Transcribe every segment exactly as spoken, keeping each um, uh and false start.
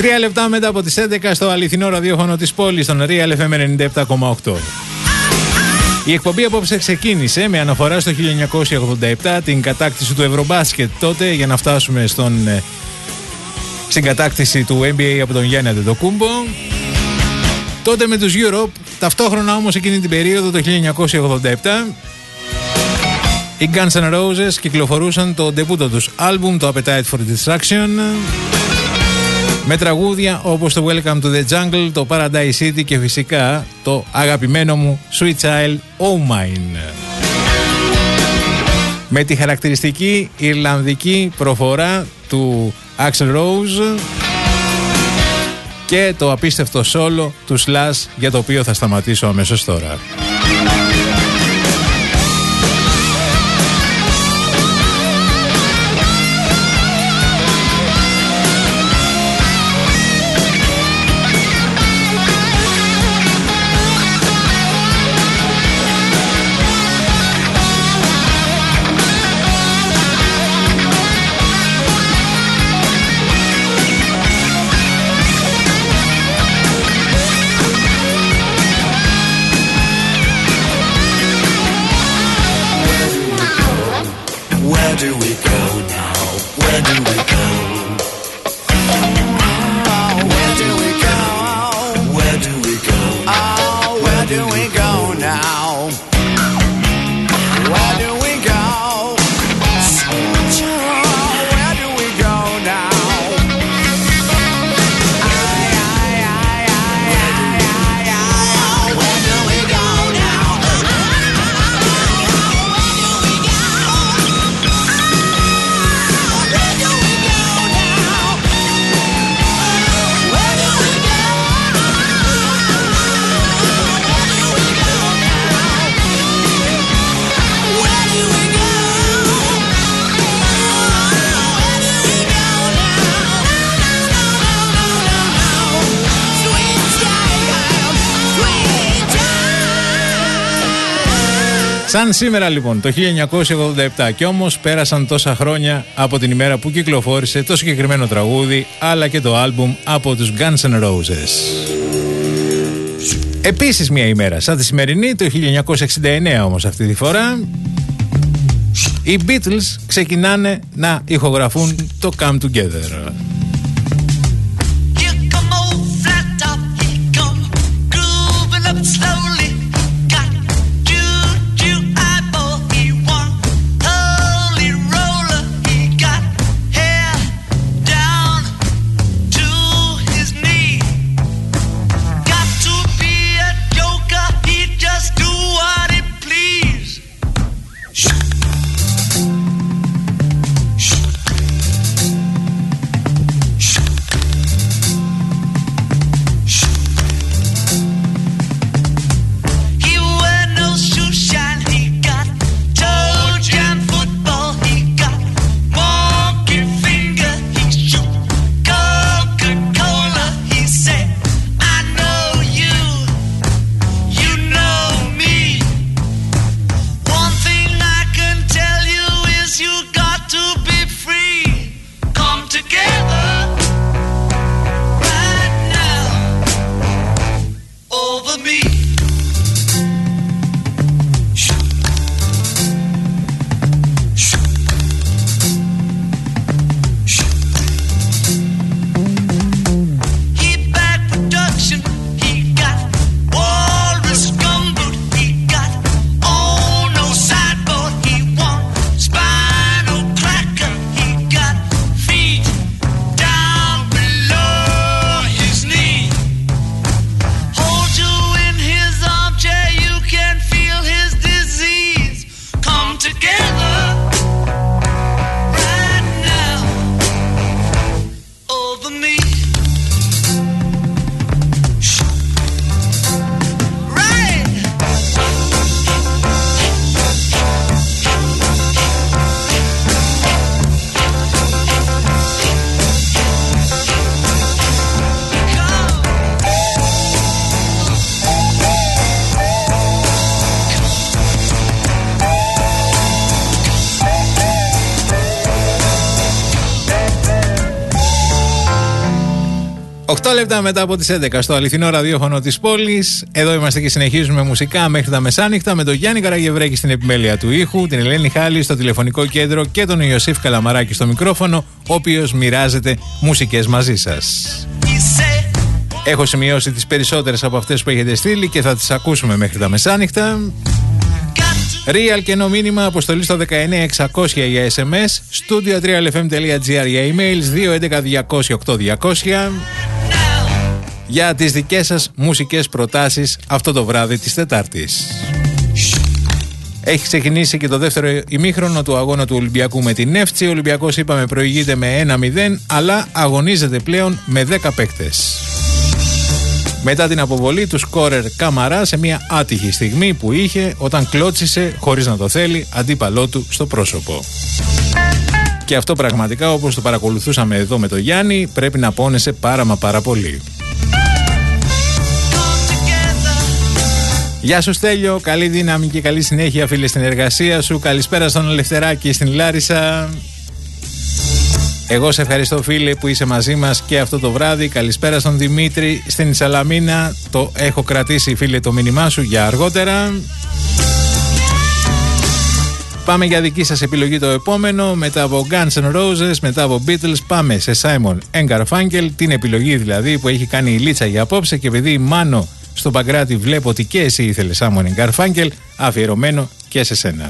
Τρία λεπτά μετά από τις έντεκα στο αληθινό ραδιόφωνο της πόλης, στον Real εφ εμ ενενήντα επτά κόμμα οκτώ. Η εκπομπή απόψε ξεκίνησε με αναφορά στο χίλια εννιακόσια ογδόντα επτά, την κατάκτηση του Ευρωμπάσκετ τότε, για να φτάσουμε στον, στην κατάκτηση του N B A από τον Γιάννη Αντετοκούμπο. Τότε με τους Europe, ταυτόχρονα όμως εκείνη την περίοδο, το χίλια εννιακόσια ογδόντα επτά, οι Guns N' Roses κυκλοφορούσαν το ντεμπούτο τους άλμπουμ, το Appetite for Destruction, με τραγούδια όπως το Welcome to the Jungle, το Paradise City και φυσικά το αγαπημένο μου Sweet Child O' Mine. Με τη χαρακτηριστική ιρλανδική προφορά του Axl Rose και το απίστευτο solo του Slash, για το οποίο θα σταματήσω αμέσως τώρα. Σαν σήμερα λοιπόν το χίλια εννιακόσια ογδόντα επτά, και όμως πέρασαν τόσα χρόνια από την ημέρα που κυκλοφόρησε το συγκεκριμένο τραγούδι, αλλά και το άλμπουμ από τους Guns N' Roses. Επίσης μια ημέρα σαν τη σημερινή, το χίλια εννιακόσια εξήντα εννέα όμως αυτή τη φορά, οι Beatles ξεκινάνε να ηχογραφούν το Come Together. οκτώ λεπτά μετά από τις έντεκα στο αληθινό ραδιόφωνο της πόλης. Εδώ είμαστε και συνεχίζουμε μουσικά μέχρι τα μεσάνυχτα με τον Γιάννη Καραγευρέκη στην επιμέλεια του ήχου, την Ελένη Χάλη στο τηλεφωνικό κέντρο και τον Ιωσήφ Καλαμαράκη στο μικρόφωνο, ο οποίος μοιράζεται μουσικές μαζί σας. Έχω σημειώσει τις περισσότερες από αυτές που έχετε στείλει και θα τις ακούσουμε μέχρι τα μεσάνυχτα. Real κενό μήνυμα, αποστολή στο δεκαεννιά εξακόσια για ες εμ ες, studio τρία ελ εφ εμ τελεία τζι άρ για emails, δύο έντεκα διακόσια οκτώ διακόσια για τις δικές σας μουσικές προτάσεις αυτό το βράδυ της Τετάρτης. Έχει ξεκινήσει και το δεύτερο ημίχρονο του αγώνα του Ολυμπιακού με την Νεύτσι. Ο Ολυμπιακός, είπαμε, προηγείται με ένα μηδέν, αλλά αγωνίζεται πλέον με δέκα παίκτες. Μετά την αποβολή του σκόρερ Καμαρά σε μια άτυχη στιγμή που είχε όταν κλώτσισε χωρίς να το θέλει αντίπαλό του στο πρόσωπο. Και αυτό πραγματικά, όπως το παρακολουθούσαμε εδώ με τον Γιάννη, πρέπει να πόνεσε πάρα μα πάρα πολύ. Γεια σου Στέλιο, καλή δύναμη και καλή συνέχεια φίλε στην εργασία σου. Καλησπέρα στον Ελευθεράκη στην Λάρισα. Εγώ σε ευχαριστώ φίλε που είσαι μαζί μας και αυτό το βράδυ. Καλησπέρα στον Δημήτρη στην Σαλαμίνα. Το έχω κρατήσει φίλε το μήνυμά σου για αργότερα. Πάμε για δική σας επιλογή το επόμενο. Μετά από Guns N' Roses, μετά από Beatles, πάμε σε Simon and Garfunkel. Την επιλογή δηλαδή που έχει κάνει η Λίτσα για απόψε. Και επειδή Μάνο στο Παγκράτη βλέπω ότι και εσύ ήθελες Simon and Garfunkel, αφιερωμένο και σε σένα.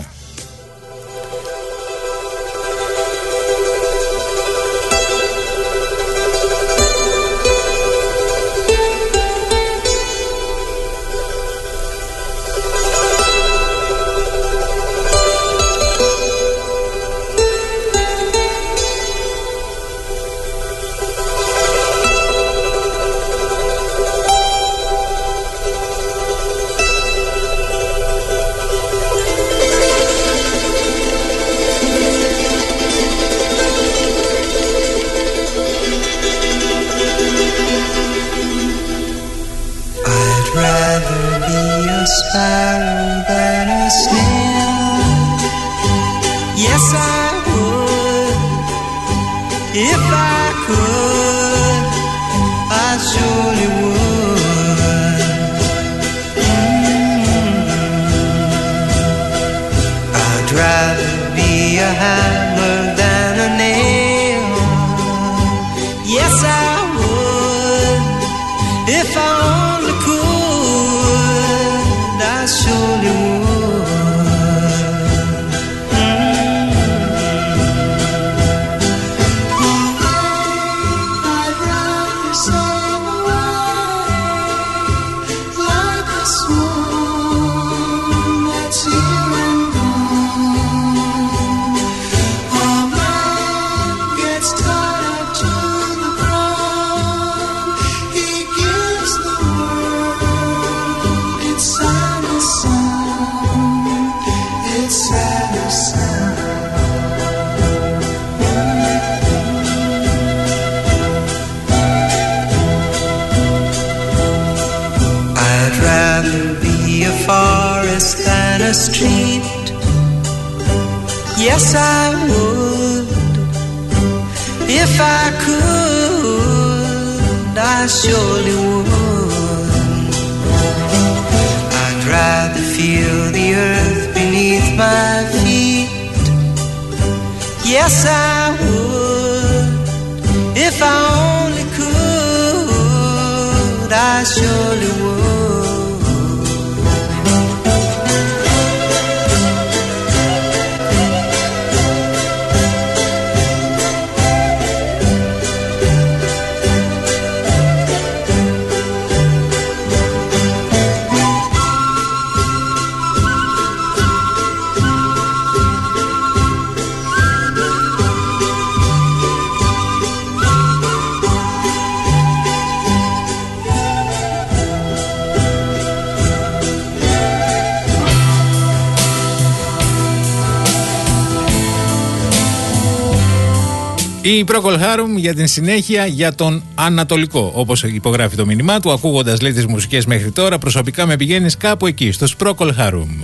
Η Procol Harum για την συνέχεια για τον Ανατολικό, όπως υπογράφει το μήνυμά του, ακούγοντας λέει τις μουσικές μέχρι τώρα, προσωπικά με πηγαίνεις κάπου εκεί, στο Procol Harum.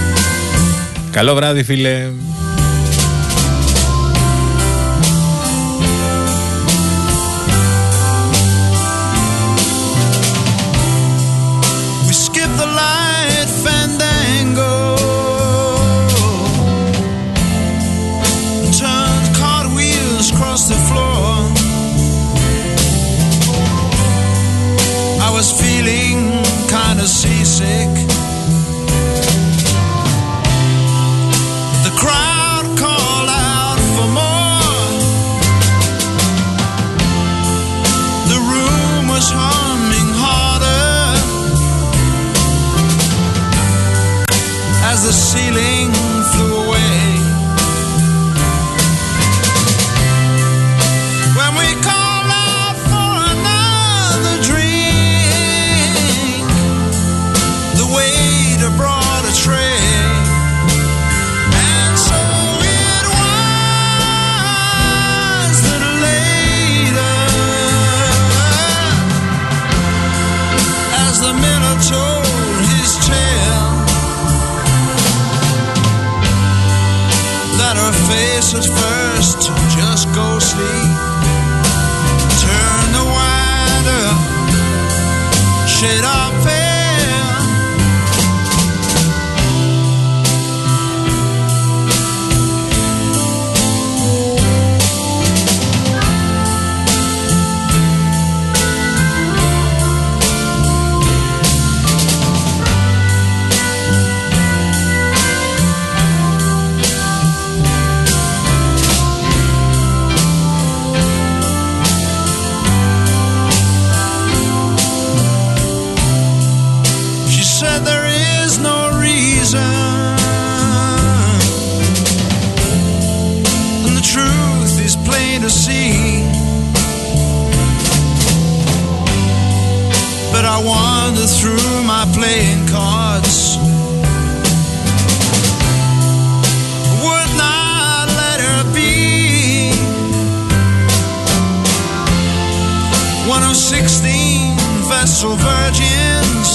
Καλό βράδυ φίλε. as the ceiling flew away. When we called out for another drink, the waiter brought a tray. And so it was that later, as the miller told his tale, that her face at first just ghostly turned the wider shade of pale. See, but I wandered through my playing cards, would not let her be one of sixteen Vestal virgins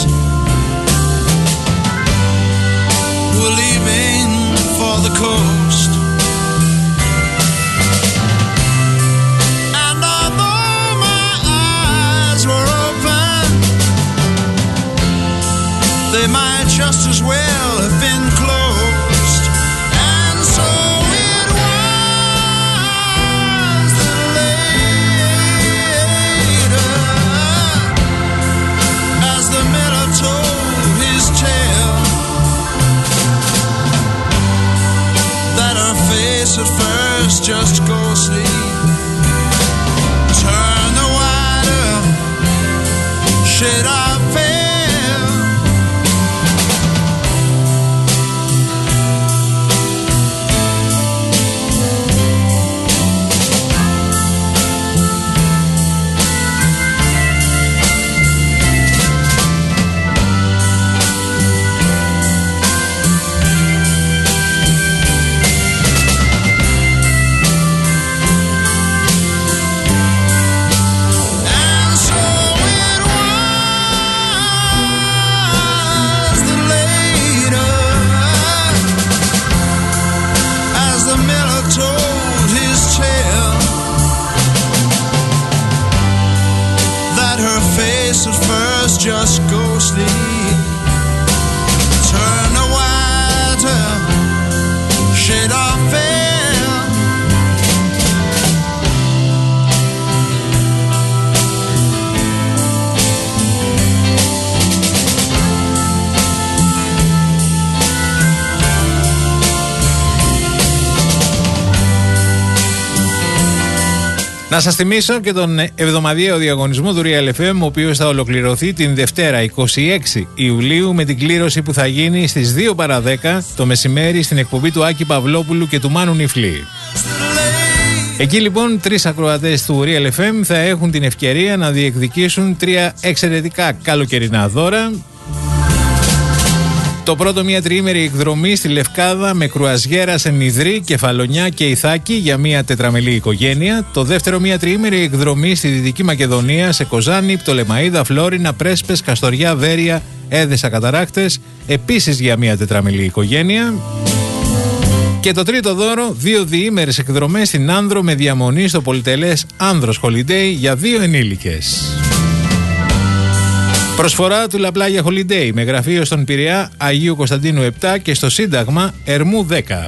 who were leaving for the coast. They might just as well have been closed. And so it was that later, as the miller told his tale, that her face at first just ghostly turned the wider shade of pale. Just ghostly turn a wider shade of pale. Να σας θυμίσω και τον εβδομαδιαίο διαγωνισμό του Real εφ εμ, ο οποίος θα ολοκληρωθεί την Δευτέρα εικοστή έκτη Ιουλίου με την κλήρωση που θα γίνει στις δύο παρά δέκα το μεσημέρι στην εκπομπή του Άκη Παυλόπουλου και του Μάνου Νιφλή. Εκεί λοιπόν τρεις ακροατές του Real εφ εμ θα έχουν την ευκαιρία να διεκδικήσουν τρία εξαιρετικά καλοκαιρινά δώρα. Το πρώτο, μια τριήμερη εκδρομή στη Λευκάδα με κρουαζιέρα σε Νιδρή, Κεφαλονιά και Ιθάκη για μια τετραμελή οικογένεια. Το δεύτερο, μια τριήμερη εκδρομή στη Δυτική Μακεδονία σε Κοζάνη, Πτολεμαΐδα, Φλόρινα, Πρέσπες, Καστοριά, Βέρεια, Έδεσα, Καταρράκτες, επίσης για μια τετραμελή οικογένεια. Και το τρίτο δώρο, δύο διήμερες εκδρομές στην Άνδρο με διαμονή στο πολυτελές Άνδρος Holiday για δύο ενήλικες. Προσφορά του Λαπλάγια Holiday με γραφείο στον Πειραιά Αγίου Κωνσταντίνου επτά και στο Σύνταγμα Ερμού δέκα.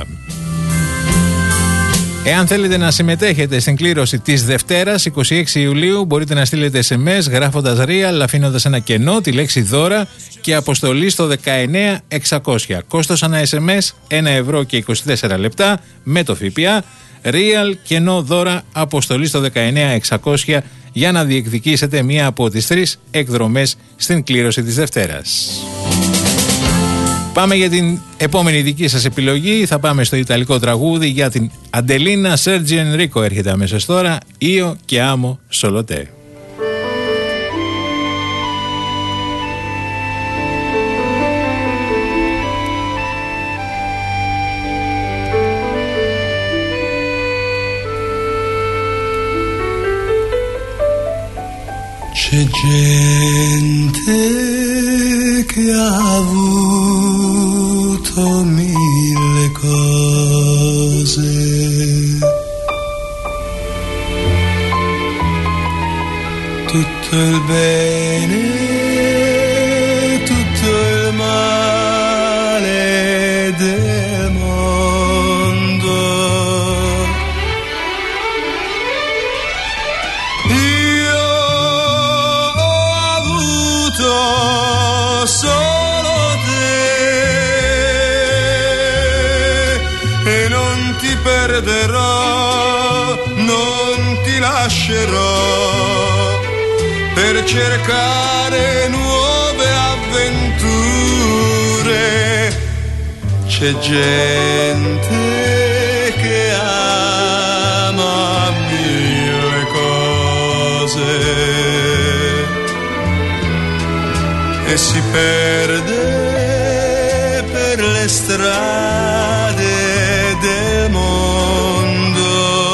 Εάν θέλετε να συμμετέχετε στην κλήρωση της Δευτέρας εικοστή έκτη Ιουλίου, μπορείτε να στείλετε ες εμ ες γράφοντας Real, αφήνοντας ένα κενό, τη λέξη δώρα και αποστολή στο δεκαεννέα εξακόσια. Κόστος ανά ες εμ ες ένα ευρώ και είκοσι τέσσερα λεπτά με το ΦΠΑ. Real, κενό, δώρα, αποστολή στο δεκαεννέα εξακόσια για να διεκδικήσετε μία από τις τρεις εκδρομές στην κλήρωση της Δευτέρας. Πάμε για την επόμενη δική σας επιλογή. Θα πάμε στο ιταλικό τραγούδι για την Αντελίνα Σέρτζι Ενρίκο. Έρχεται αμέσως τώρα. Io che amo solo te. C'è gente che ha avuto mille cose, tutto il bene, tutto il male del mondo. Io ho avuto solo te e non ti perderò, non ti lascerò per cercare nuove avventure. C'è gente che ama mille cose e si perde per le strade del mondo.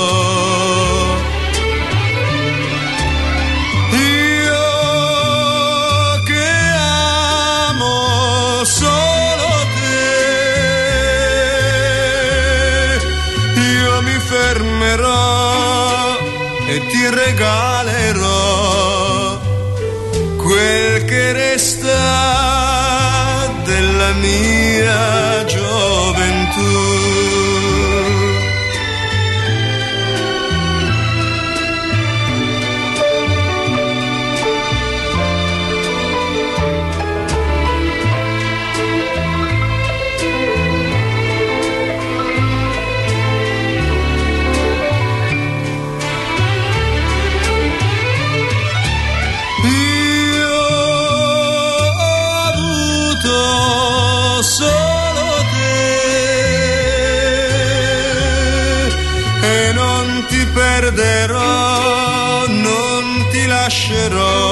Io che amo solo te, io mi fermerò e ti regalerò quel che resta della mia gioventù. Solo te e non ti perderò, non ti lascerò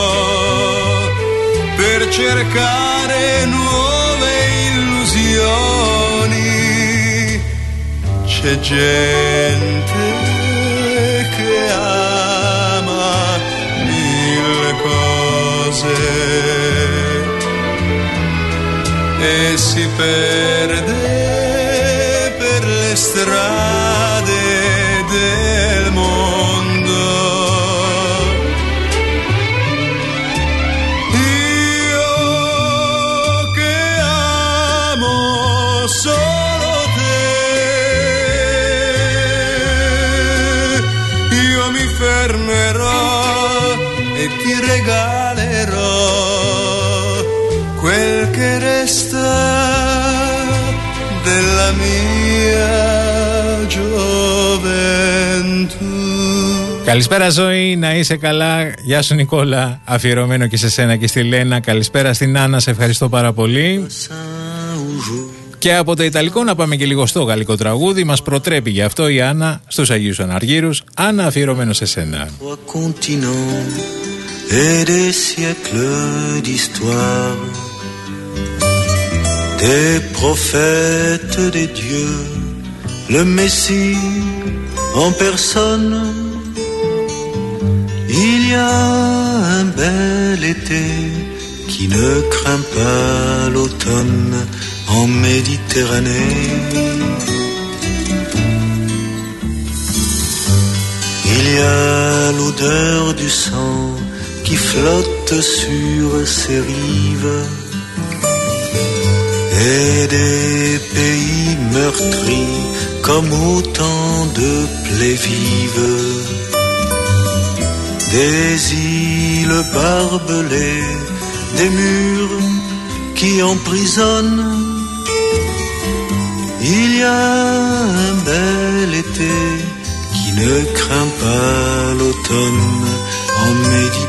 per cercare nuove illusioni. C'è gente che ama mille cose e si perde per le strade del mondo. Io che amo solo te, io mi fermerò e ti regalerò quel che resta della mia gioventù. Καλησπέρα Ζωή, να είσαι καλά. Γεια σου Νικόλα, αφιερωμένο και σε σένα και στη Λένα. Καλησπέρα στην Άννα, σε ευχαριστώ πάρα πολύ. Και από το Ιταλικό να πάμε και λίγο στο γαλλικό τραγούδι. Μας προτρέπει γι' αυτό η Άννα στους Αγίους Αναργύρους. Άννα, αφιερωμένο σε σένα. Et des siècles d'histoire, des prophètes des dieux, le Messie en personne. Il y a un bel été qui ne craint pas l'automne en Méditerranée. Il y a l'odeur du sang qui flotte sur ses rives et des pays meurtris comme autant de plaies vives, des îles barbelées, des murs qui emprisonnent. Il y a un bel été qui ne craint pas l'automne en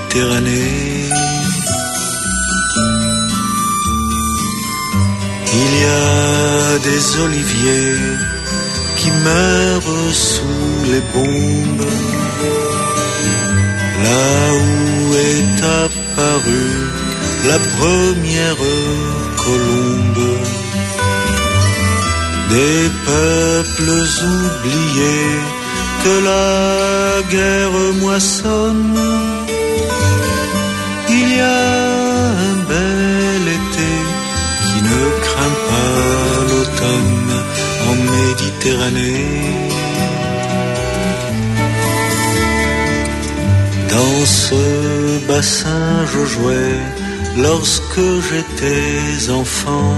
Méditerranée. Il y y a des oliviers qui meurent sous les bombes, là où est apparue la première colombe. Des peuples oubliés que la guerre moissonne. Il y a un bel été qui ne craint pas l'automne en Méditerranée. Dans ce bassin je jouais lorsque j'étais enfant.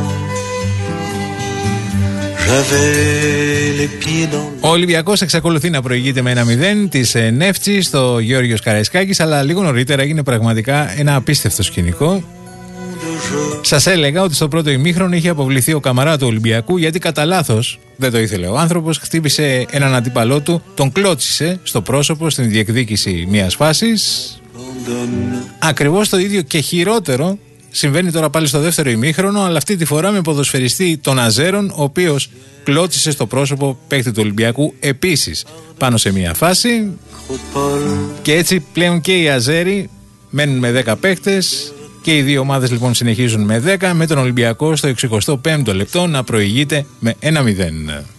Ο Ολυμπιακός εξακολουθεί να προηγείται με ένα μηδέν της Νεύτσι στο Γεώργιος Καραϊσκάκης, αλλά λίγο νωρίτερα έγινε πραγματικά ένα απίστευτο σκηνικό. Σας έλεγα ότι στο πρώτο ημίχρονο είχε αποβληθεί ο Καμαρά του Ολυμπιακού γιατί κατά λάθος, δεν το ήθελε ο άνθρωπος, χτύπησε έναν αντίπαλό του, τον κλώτσισε στο πρόσωπο στην διεκδίκηση μιας φάσης. Ακριβώς το ίδιο και χειρότερο συμβαίνει τώρα πάλι στο δεύτερο ημίχρονο, αλλά αυτή τη φορά με ποδοσφαιριστή των Αζέρων, ο οποίος κλώτσισε στο πρόσωπο παίκτη του Ολυμπιακού επίσης πάνω σε μια φάση. Και έτσι πλέον και οι Αζέροι μένουν με δέκα παίκτες και οι δύο ομάδες λοιπόν συνεχίζουν με δέκα, με τον Ολυμπιακό στο εξηκοστό πέμπτο λεπτό να προηγείται με ένα μηδέν.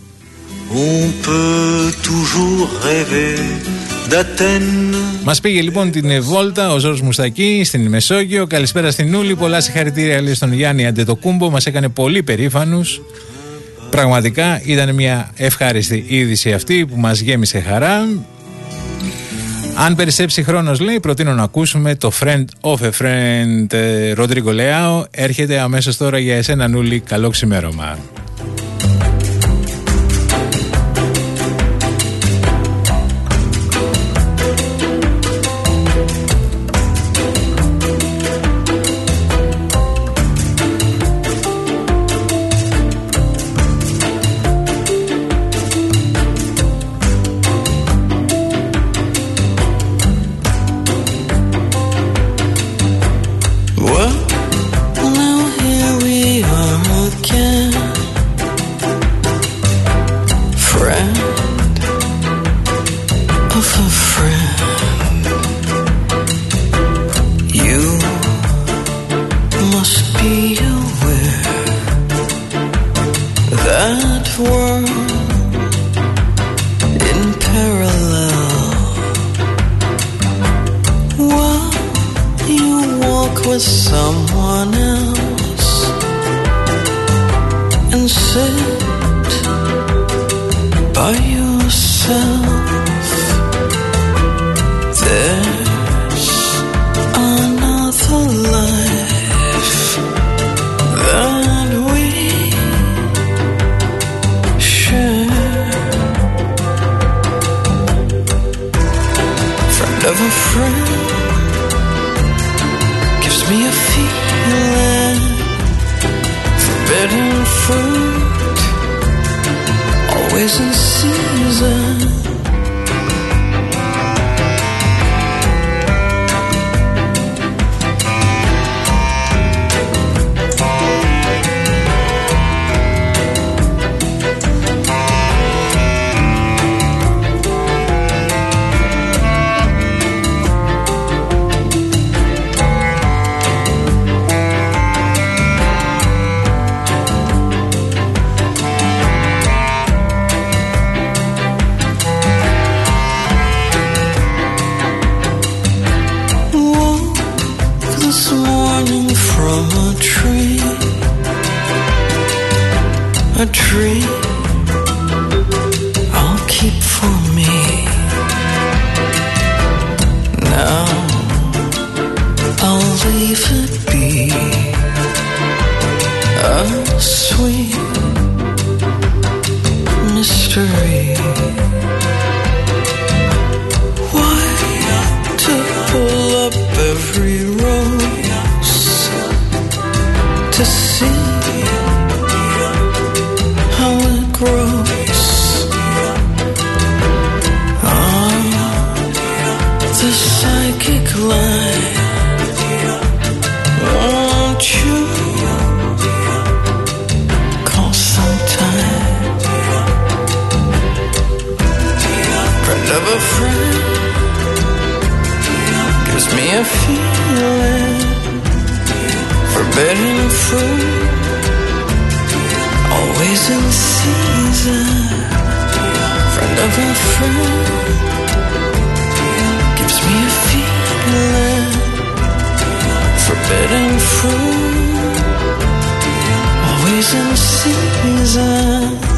Μας πήγε λοιπόν την βόλτα ο Ζόρς Μουστακή στην Μεσόγειο. Καλησπέρα στην Νούλη, πολλά συγχαρητήρια λέει στον Γιάννη Αντετοκούμπο, μας έκανε πολύ περήφανους. Πραγματικά ήταν μια ευχάριστη είδηση αυτή που μας γέμισε χαρά. Αν περισσέψει χρόνος λέει, προτείνω να ακούσουμε το Friend of a Friend. Ροντρίγκο Λεάο έρχεται αμέσως τώρα για εσένα Νούλη, καλό ξημέρωμα. feeling. Forbidden fruit, always in season. Friend of a friend, gives me a feeling. Forbidden fruit, always in season.